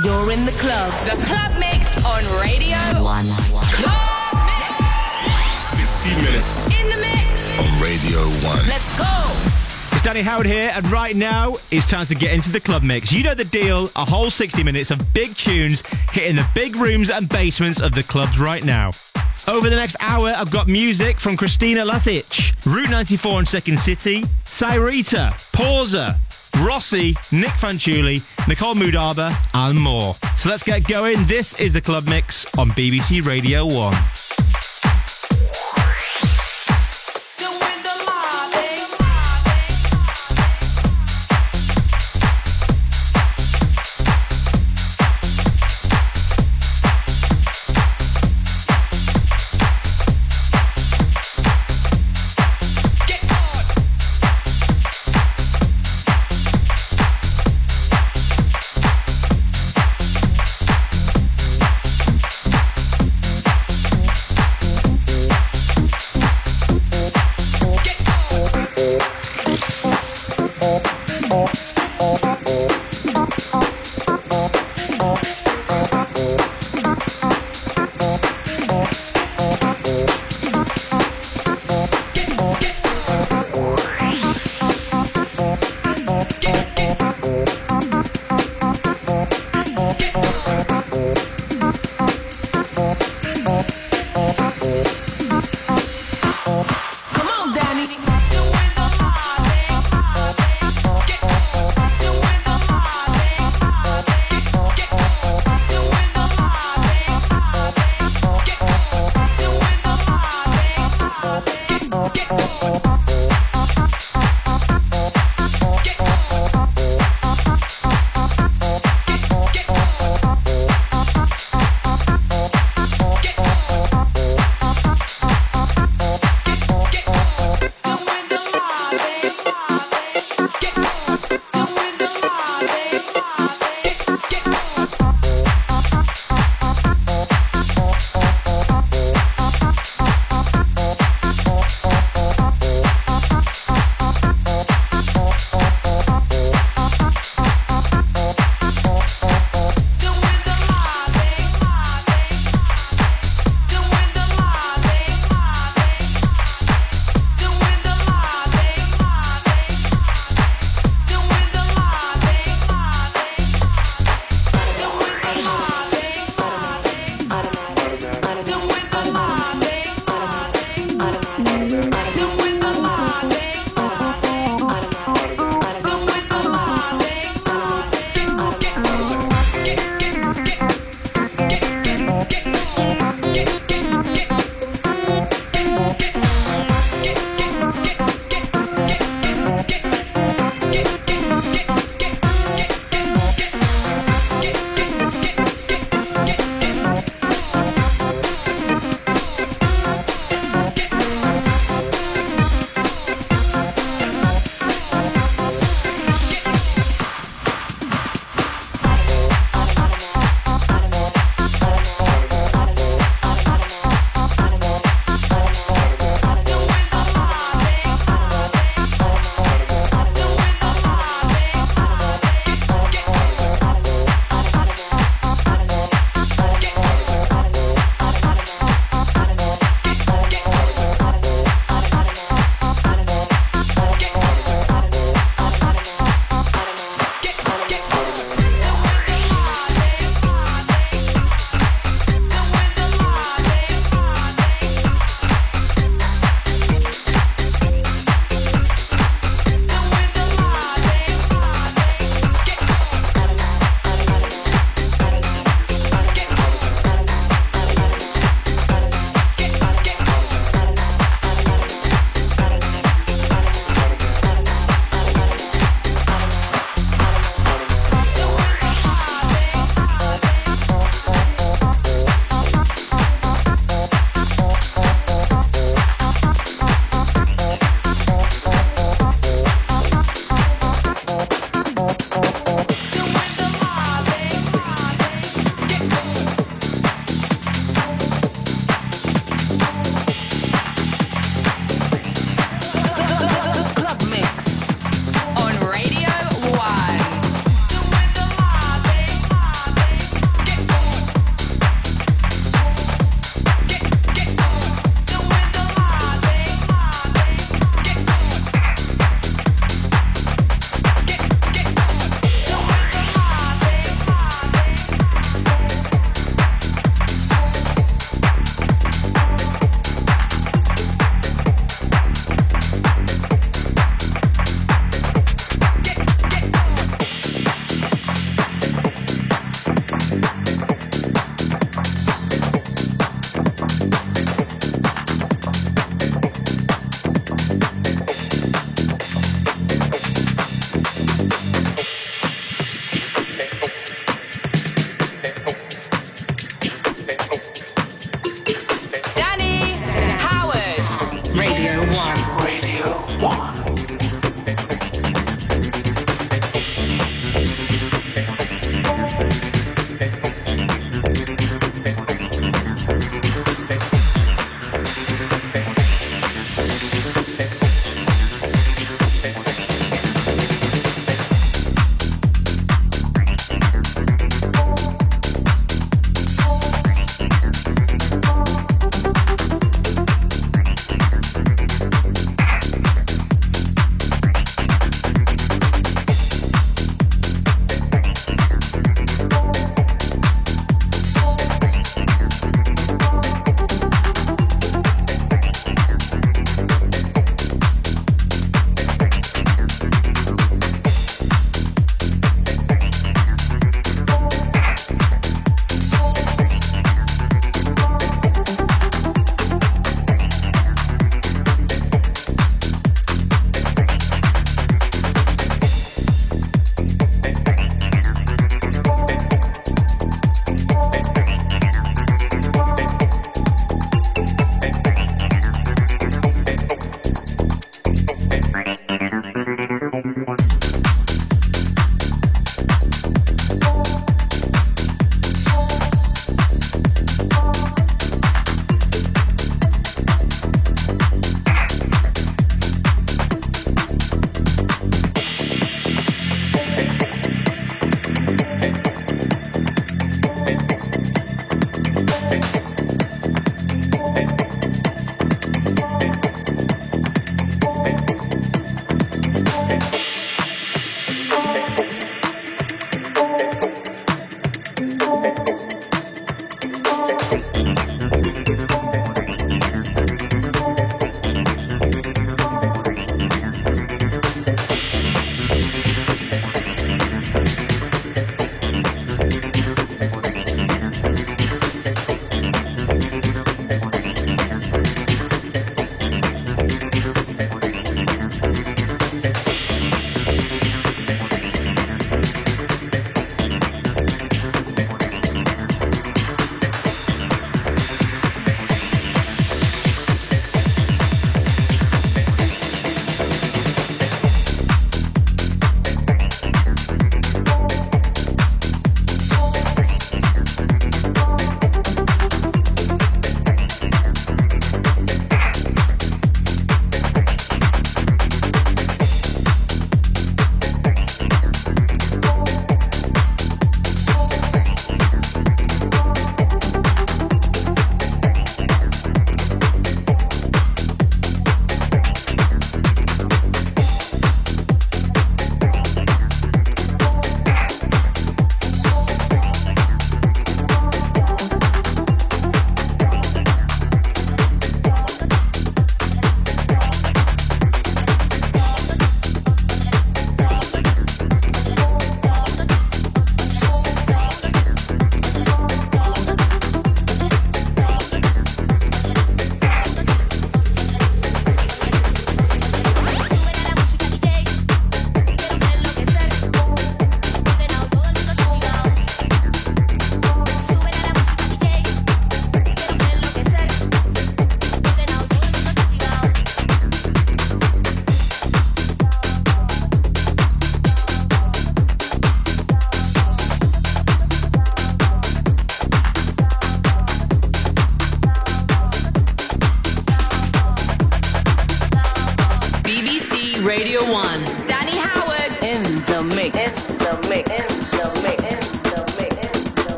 You're in the club. The Club Mix on Radio 1. Club Mix. 60 minutes. In the mix. On Radio 1. Let's go. It's Danny Howard here, and right now it's time to get into the Club Mix. You know the deal, a whole 60 minutes of big tunes hitting the big rooms and basements of the clubs right now. Over the next hour, I've got music from Christina Lasic, Route 94 and Second City, Cyrita, Pausa, Rossi, Nick Fanciulli, Nicole Mudaba, and more. So let's get going. This is the Club Mix on BBC Radio 1.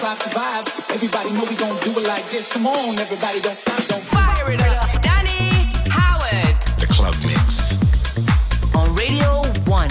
survive, survive. Everybody know we gon' do it like this. Come on, everybody, don't stop, don't Fire it up. Danny Howard. The Club Mix. On Radio 1.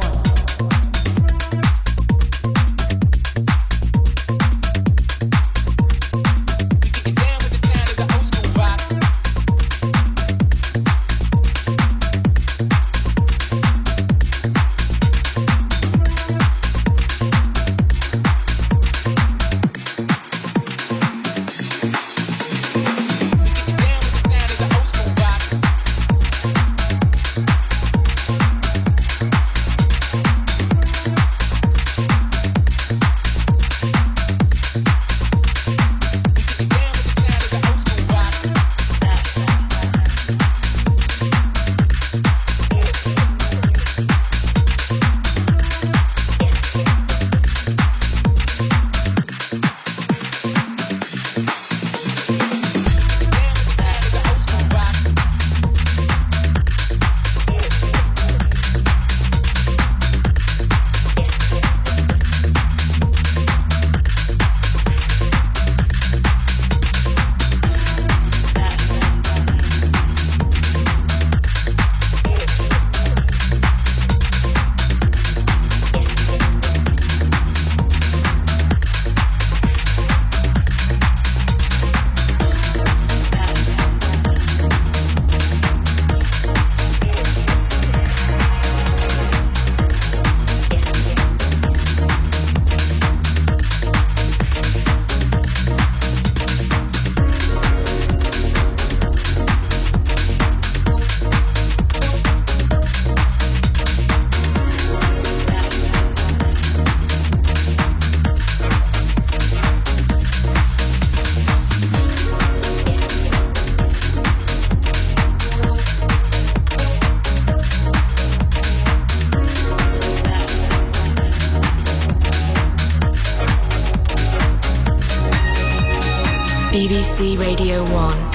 BBC Radio 1.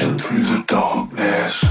vision through the darkness.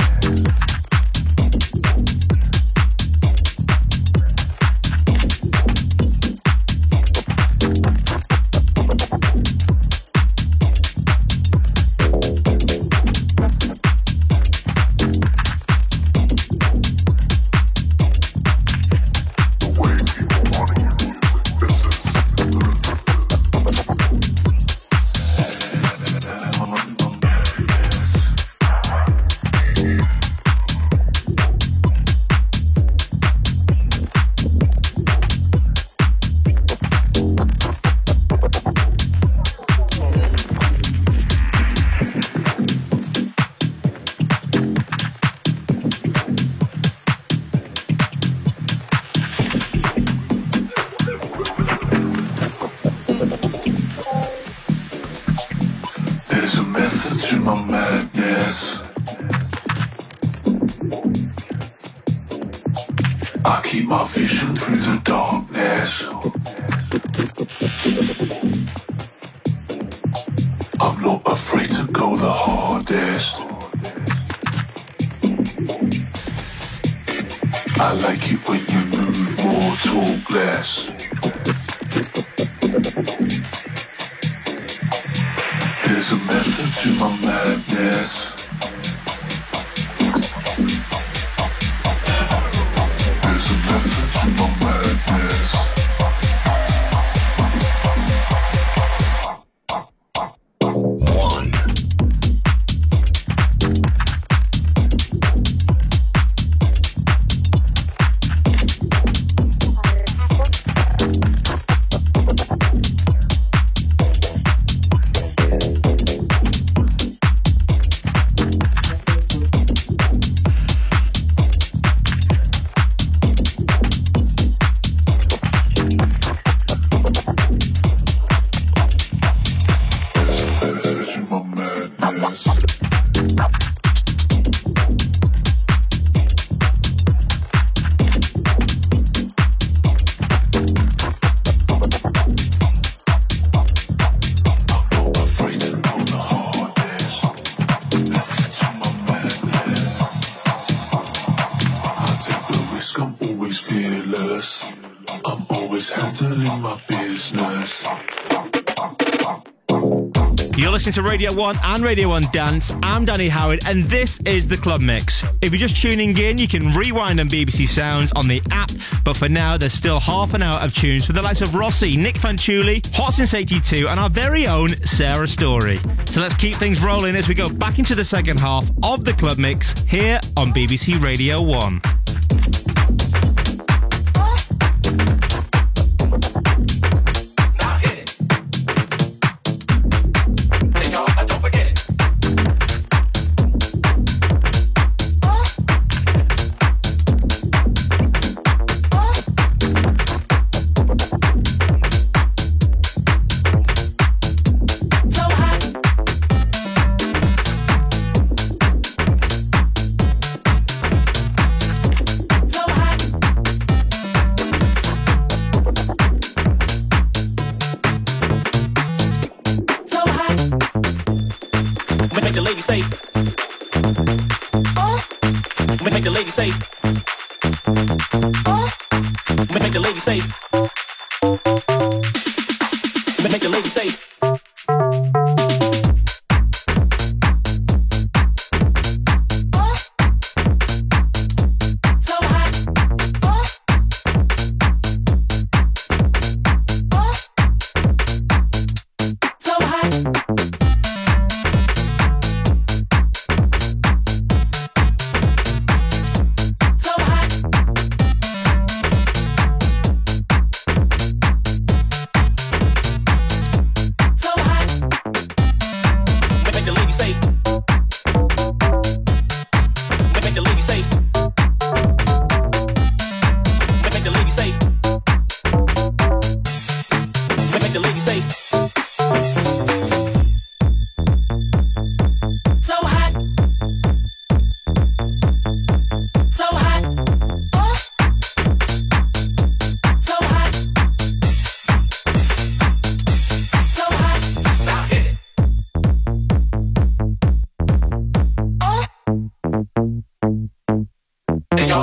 To Radio 1 and Radio 1 Dance. I'm Danny Howard and this is the Club Mix. If you're just tuning in, you can rewind on BBC Sounds on the app, but for now there's still half an hour of tunes for the likes of Rossi, Nick Fanciulli, Hot Since 82 and our very own Sarah Story. So let's keep things rolling as we go back into the second half of the Club Mix here on BBC Radio 1.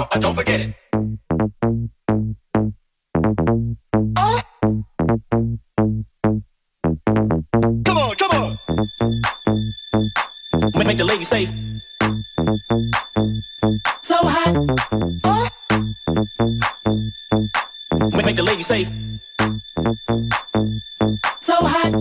Don't forget it. Come on, come on. Make the lady say. So hot. Make the lady say. So hot.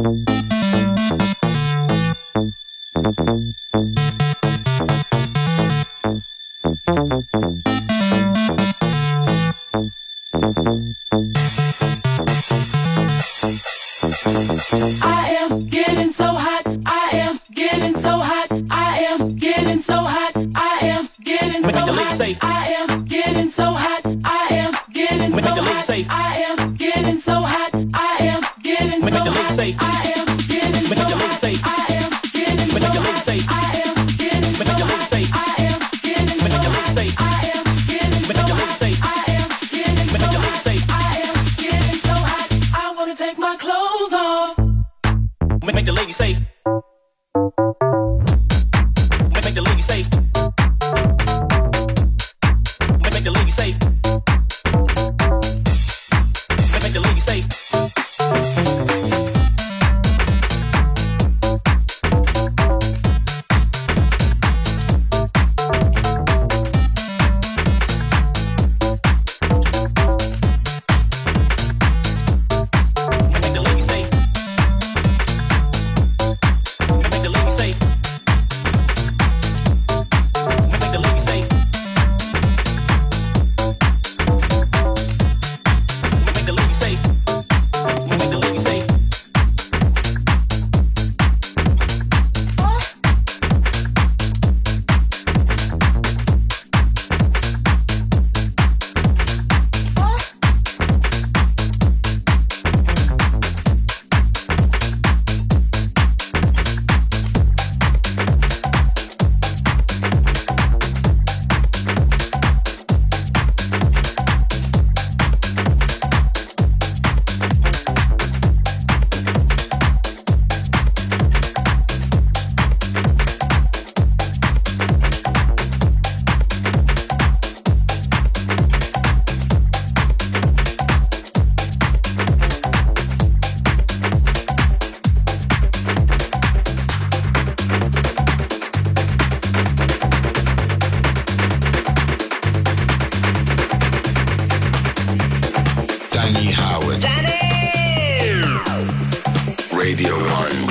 I am getting so hot. I am getting so hot. I am getting so hot. I am getting so hot. I am getting so hot. I am getting so hot. I am getting so hot. I am getting so hot. I am getting so hot. I am getting so hot. I am getting so hot. I am getting so hot. I am getting so hot. I am getting so hot. I am getting so hot. I wanna take my clothes off. Make the lady say. Make the lady say. Make the lady say. Make the lady say. Radio 1.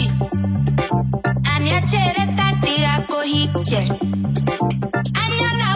Anya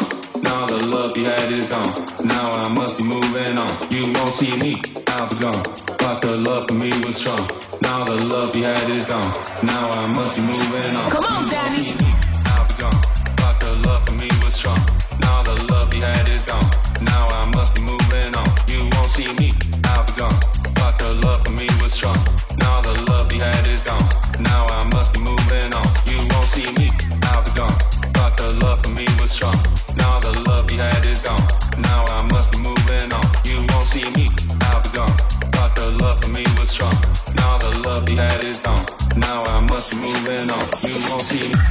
strong. Now the love you had is gone. Now I must be moving on. You won't see me, I'll be gone. But the love for me was strong. Now the love you had is gone. Now I must be moving on. Come on, Danny. I'll be gone. But the love for me was strong. Now the love you had is gone. Now I must be moving on. You won't see me, I'll be gone. But the love for me was strong. Now the love you had is gone. Now I must be moving on. You won't see me, I'll be gone. But the love for me was strong. Now the love you had is gone. Now I must be moving on. You won't see me, I'll be gone. But the love for me was strong. Now the love you had is gone. Now I must be moving on. You won't see me.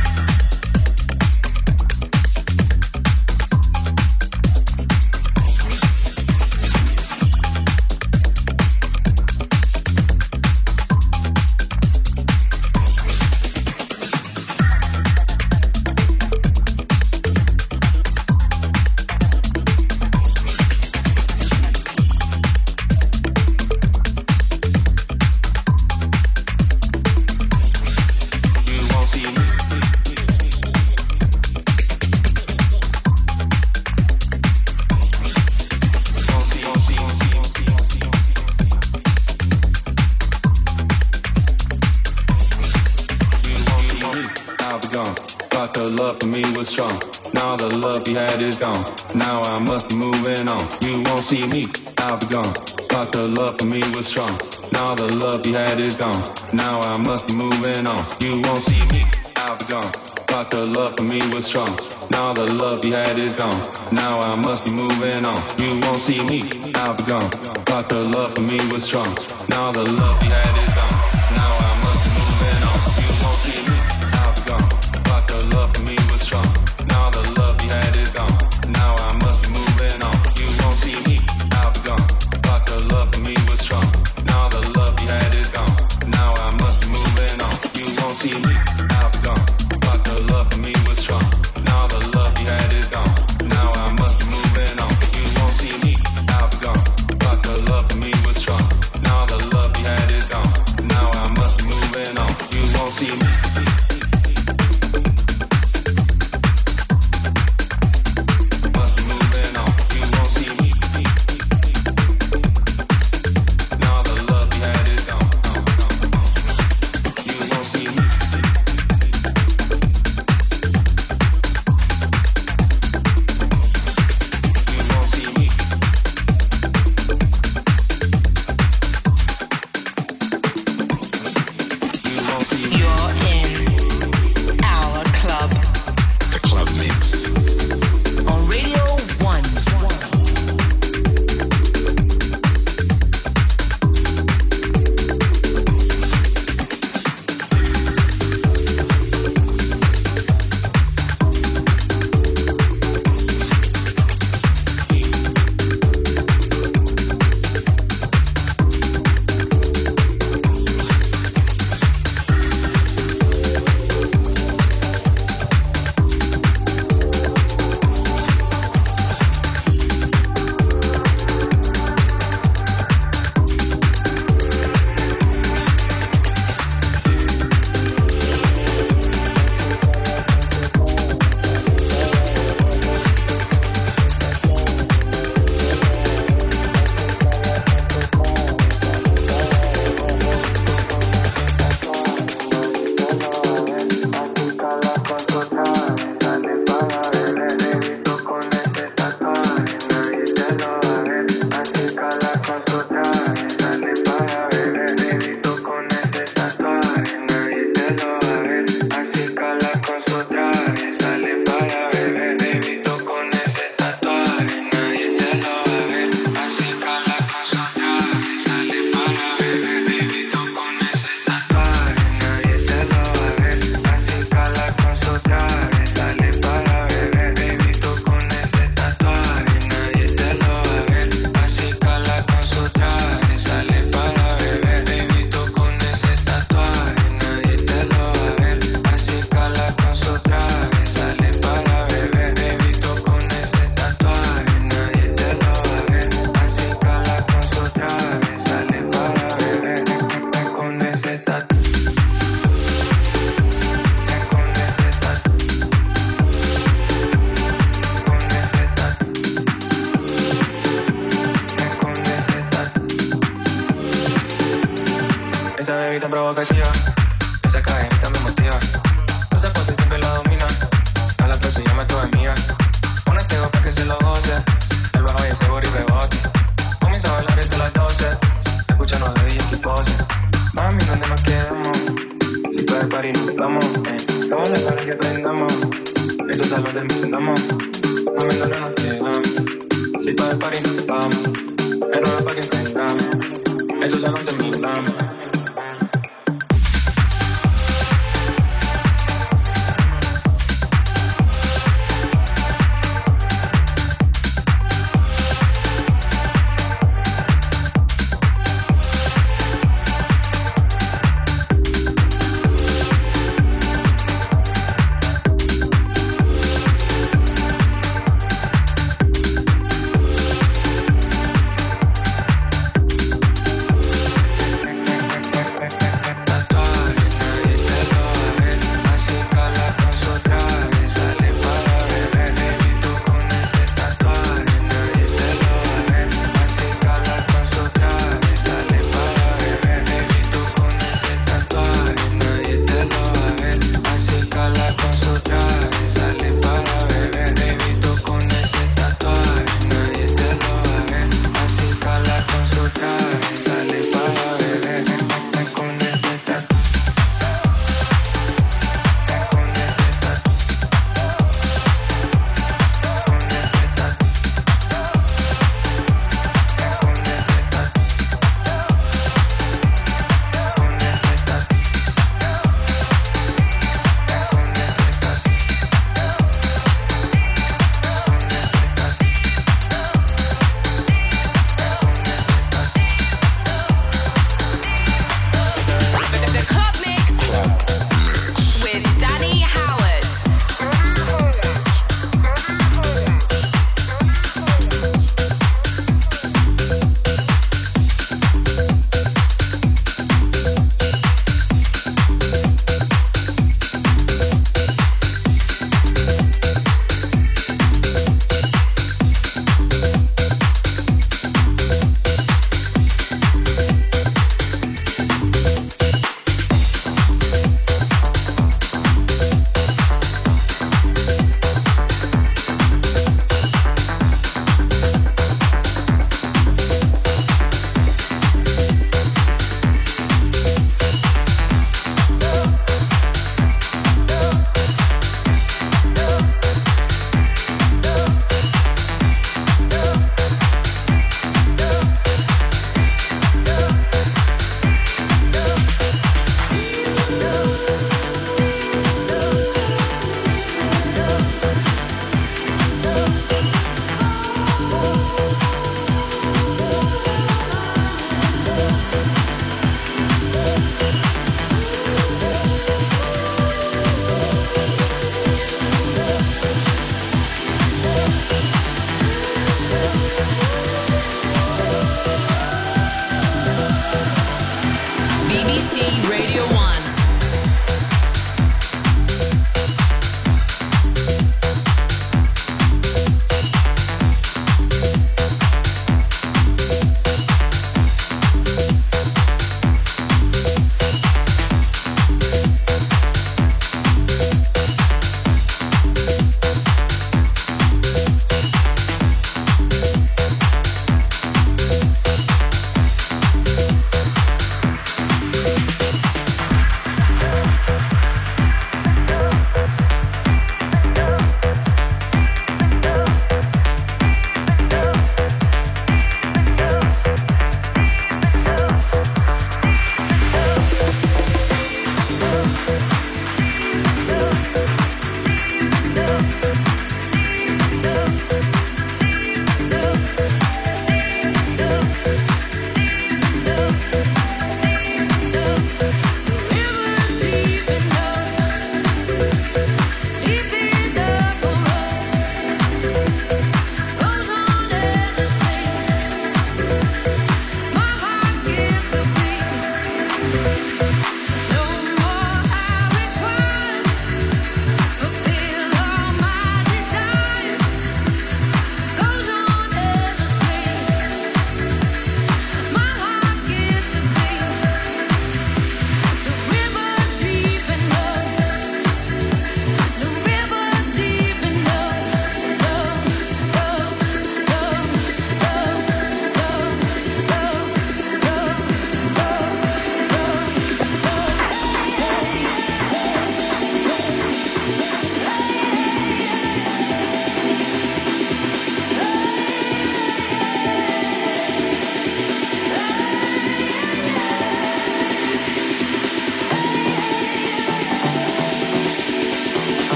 Now I must be moving on. You won't see me, I'll be gone. But the love for me was strong. Now the love you had is gone. Now I must be moving on. You won't see me, I'll be gone. But the love for me was strong. Now the love you had is gone. Now I must be moving on. You won't see me, I'll be gone. But the love for me was strong. Now the love you had is gone. Now I must be moving on. You won't see me, I'll be gone. But the love for me was strong. Now the love you had is gone. Now I must be moving on. You won't see me, I'll be gone. But the love for me was strong. Now the love you had is gone. Now I must be moving on. You won't see me, I'll be gone. But the love for me was strong. Now the love you had is gone. Now I must be moving on. You won't see me, I'll be gone. But the love for me was strong. Now the love you had is gone. Now pose. El bajo y el seguro y rebote. Comienza a bailar desde las 12. Escuchando de DJ que pose. Mami, ¿dónde nos quedamos? Si para el party nos vamos. Todas las caras que prendamos. Esos salón terminamos. Mami, ¿dónde nos quedamos? Si para el party nos vamos. El nuevo pa' que prendamos. Esos salón terminamos.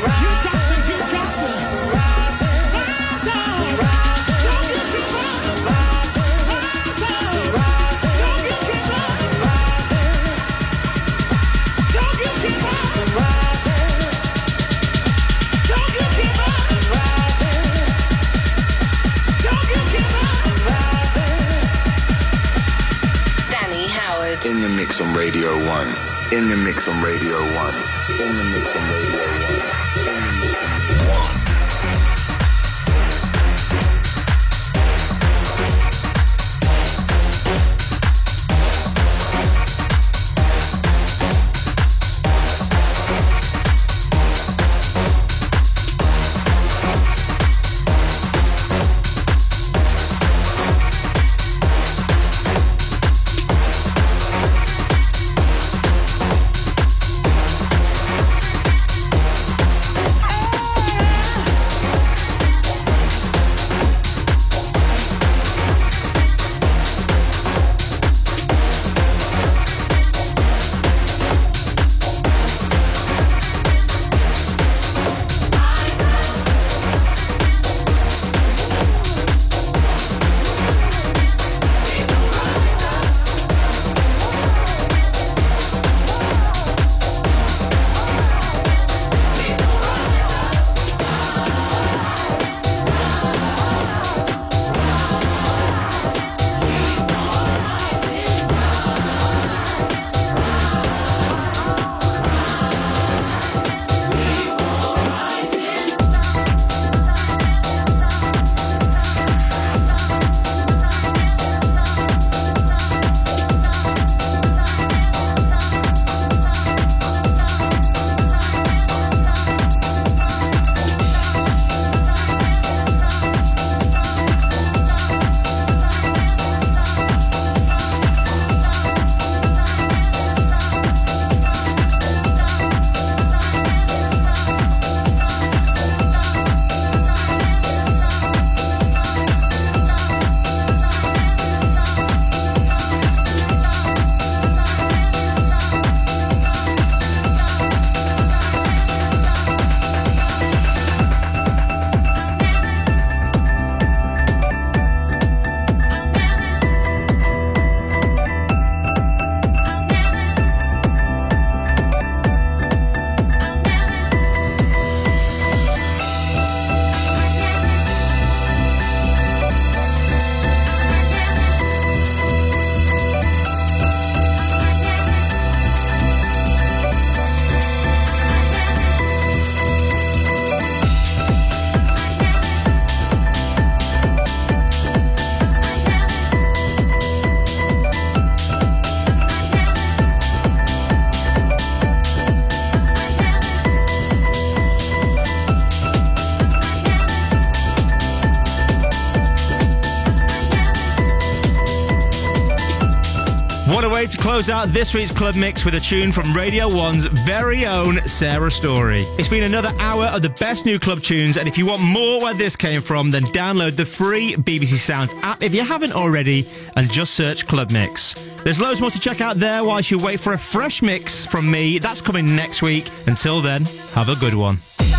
In the mix on Radio 1. In the mix on Radio 1. In the mix on Radio 1. What a way to close out this week's Club Mix with a tune from Radio 1's very own Sarah Story. It's been another hour of the best new club tunes, and if you want more where this came from, then download the free BBC Sounds app if you haven't already, and just search Club Mix. There's loads more to check out there whilst you wait for a fresh mix from me. That's coming next week. Until then, have a good one.